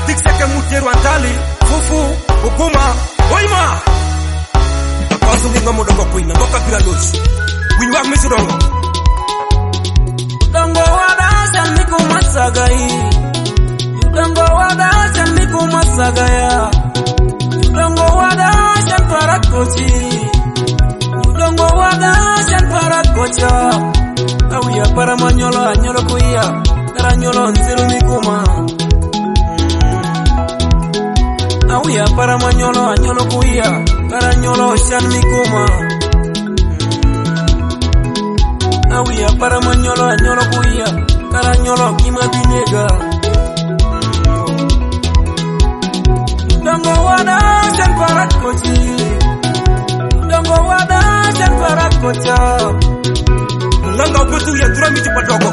Dikseke mutero antali, fufu, hukuma, oima. Kapasu nginga mudongo kuina, mboka bila losi. Winyuak misurongo. Dongo wada chamiku masagai. Dongo wada chamiku masagaya. Dongo wada champarat kochi. Dongo wada champarat kocha. Awiya para manyolo anyolo kuya. Karanyolo nziru mikuma. Awiya para manyolo anyolo kuya. Karanyolo shan mikuma. Awiya para manyolo anyolo kuya. Karanyolo kima binega. Dongo wada champarat kochi. Dongo wada champarat kocha. Nanga uputu ya dura miti padogo.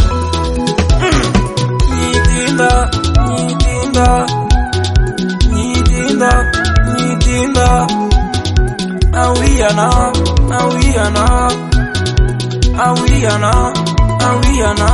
Nitinda, nitinda, nitinda, nitinda. Awiyana, awiyana, awiyana, awiyana.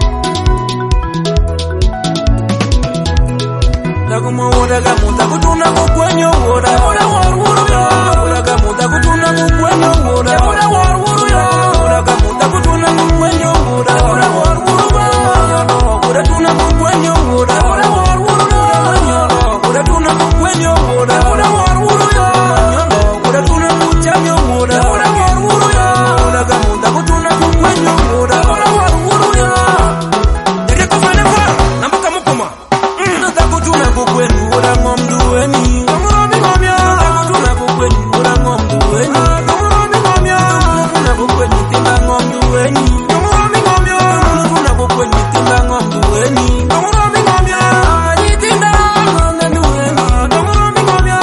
Daguma woda gamuta kutuna kukwenyo woda. Woda warwuru ya. Woda gamuta kutuna kukwenyo woda. Woda warwuru ya. Woda gamuta kutuna kukwenyo woda. Woda warwuru ya. Woda tuna kukwenyo woda. Woda warwuru ya. Woda tuna kukwenyo woda. Woda warwuru ya. Woda tuna kuchanyo woda. Woda warwuru ya. Woda gamuta kutuna kukwenyo woda. Woda warwuru ya. Nere kufane kwa, nambuka mukuma. Kutuna kukwenyo woda ngomduweni. Ngomrobi ngomya. Kutuna kukwenyo woda ngomduweni. Ngomrobi ngomya. Kutuna kukwenyo timba ngomduweni. Ngomrobi ngomya. Kutuna kukwenyo timba ngomduweni. Ngomrobi ngomya. Nitinda ngomduweni. Ngomrobi ngomya.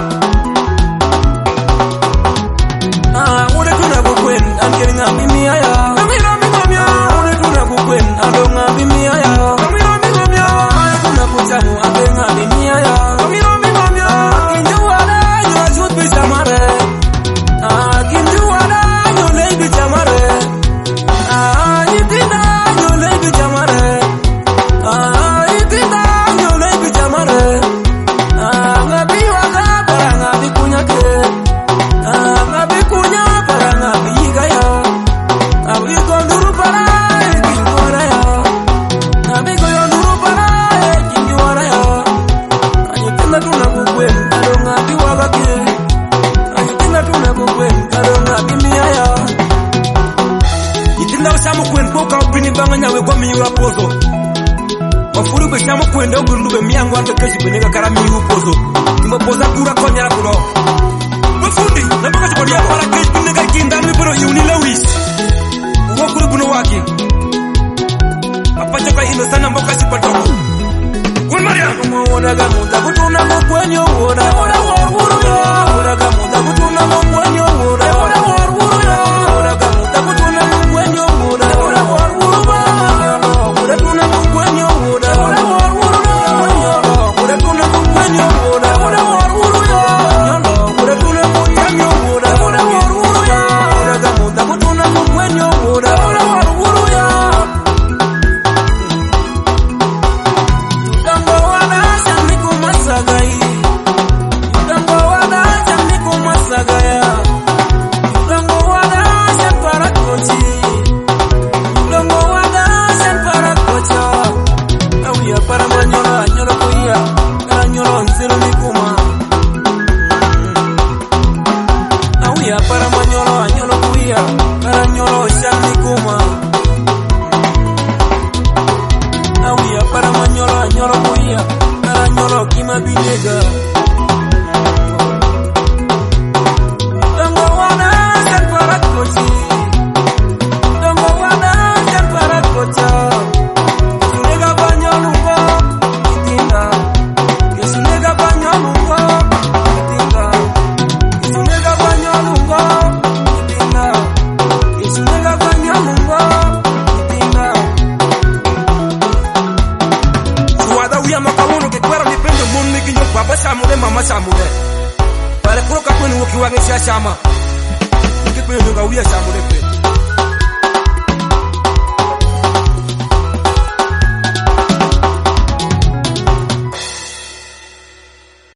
Woda tuna kukwenyo angeringa mimi aya. Ngomrobi ngomya. Woda tuna kukwenyo andonga mimi aya. Ngomrobi ngomya. Tuna kuchamu angeringa mimi aya. Ngomrobi ngomya. Kinjuwada nyosut bisamare. Kinjuwada nyolei bichamare. Nitinda nyolei bichamare. Nitinda nyolei bichamare. Ngabi waga para ngabi kunyake. Ngabi kunya para ngabi yigaya. Ngabi konduru para kinjuwada ya. Ngabi koyonduru para kinjuwada ya. Nitinda tuna kukwen kado ngabi waga ke. Nitinda tuna kukwen kado ngabi miyaya. Itinda usamu kwen poka upini banga nyawe kwa miwa pozo. Wafuru be shamu kwen do gundube miyangu ando keshi benega kara miwa pozo. Timbo poza kura konya la kuro. Wafundi, nambuka chukodia para keshi benega kinda miburo yuni lewis. Uwa kuru buno waki. Apacha kwa ino sana mboka sipatoko. Kwen Maria. Woda gamuta kutuna kukwenyo woda. Woda warwuru ya. Woda gamuta kutuna kukwenyo woda. Woda warwuru ya. Woda gamuta kutuna kukwenyo woda. Woda warwuru ya. Woda tuna kukwenyo woda. Woda warwuru ya. Woda tuna kukwenyo woda. Woda warwuru ya. Woda tuna kuchanyo woda. Woda warwuru ya. Woda gamuta kutuna kukwenyo woda. Woda warwuru ya. Dongo wada chamiku masagai. Dongo wada chamiku masagaya. Dongo wada champarat kochi. Dongo wada champarat kocha. Awiya para manyolo anyolo kuya. Karanyolo nziru mikuma. Awiya para manyolo anyolo kuya. Karanyolo shan mikuma. Awiya para manyolo anyolo kuya. Karanyolo kima binega. Dongo wada champarat kochi. Dongo wada champarat kocha. Sunega banyolungo. Nitinda. Sunega banyolungo. Nitinda. Sunega banyolungo. Nitinda. Sunega banyolungo. Nitinda. Suwada uya makawuno ke kwara nipende mumi kinyo baba samule mama samule. Pare kuro kakweni woki wange shama. Kikwenyo nga uya samule.